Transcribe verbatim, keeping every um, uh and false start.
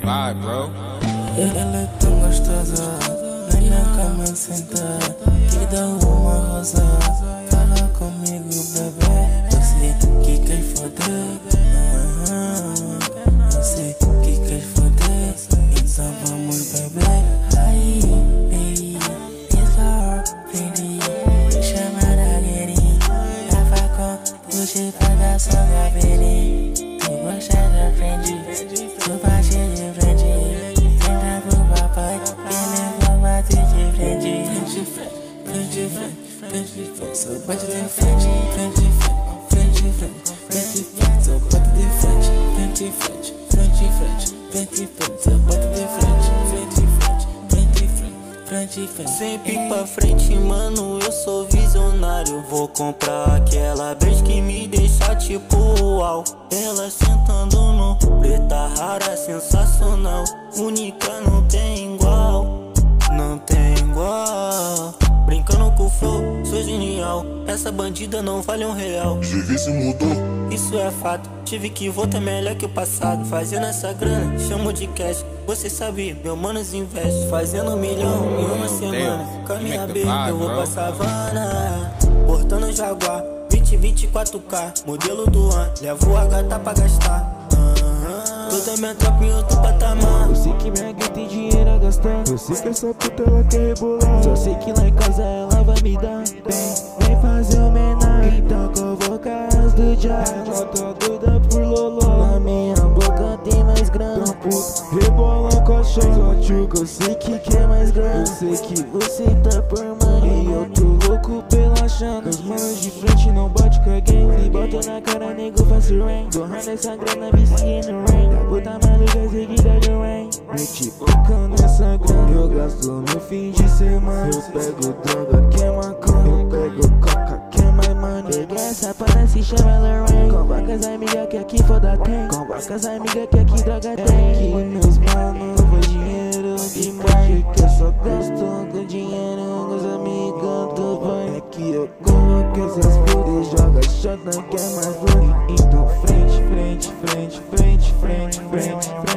vibe, bro. Ela é tão gostosa, nem na cama senta, que dá uma rosa. Fala comigo, bebê, você que quer foder. Você que quer foder, então vamos beber. Aí, baby, it's our baby, me chama da gueri. Tava com você pra dar só gaveri. Tu gosta da frente, tu bate de frente. Entra pro papai, ele vai bater de frente. Frente, frente, frente, frente, frente, só bate de frente. Frente, frente, frente, frente, frente, só bate de frente. Frente, frente, frente, frente, frente, frente, só bate de frente. Frente, frente, frente, frente, frente, frente. Sempre pra frente, mano, eu sou visionário. Vou comprar aquela vez que me deixa tipo uau. Ela sentando no preta rara, sensacional. Única, não tem igual, não tem igual. Brincando com o flow, sou genial. Essa bandida não vale um real. Vivi se mudou, isso é fato, tive que voltar melhor que o passado. Fazendo essa grana, chamo de cash. Você sabe, meu manos investe. Fazendo um milhão em uma semana. Com a minha baby eu vou pra savana. Portando Jaguar, vinte, vinte e quatro K. Modelo do ano, levo a gata pra gastar. Toda minha tropa em outro patamar. Eu sei que minha gata tem dinheiro a gastar. Eu sei que essa puta ela quer rebolar. Só sei que lá em casa ela vai me dar bem. Vem fazer homenagem, então convoca as do Jah. Ela tá doida por loló. Na minha boca tem mais grana. Rebola com a chave. Só tchuca, eu sei que quer mais grana. Eu sei que você tá por mãe. E eu tô louco pela chana. Os manos de frente não bate com a gang. Se bota na cara, nego, faço rain. Borrando essa grana, viciei no rain. Puta maluca seguida de rain. Multiplicando essa grana. Eu gasto no fim de semana. Eu pego droga, que é maconha. Eu pego coca, que é mais money. Peguei essa pana, se chama Lorraine. Convoca as amigas que aqui foda tem. Convoca as amigas que aqui droga tem. Que meus manos faz dinheiro demais. Que eu só gasto com dinheiro com os amigos do pai. É que eu convoco essas putas, joga shot, não quer mais blood. Então frente, frente, frente, frente, frente, frente, frente.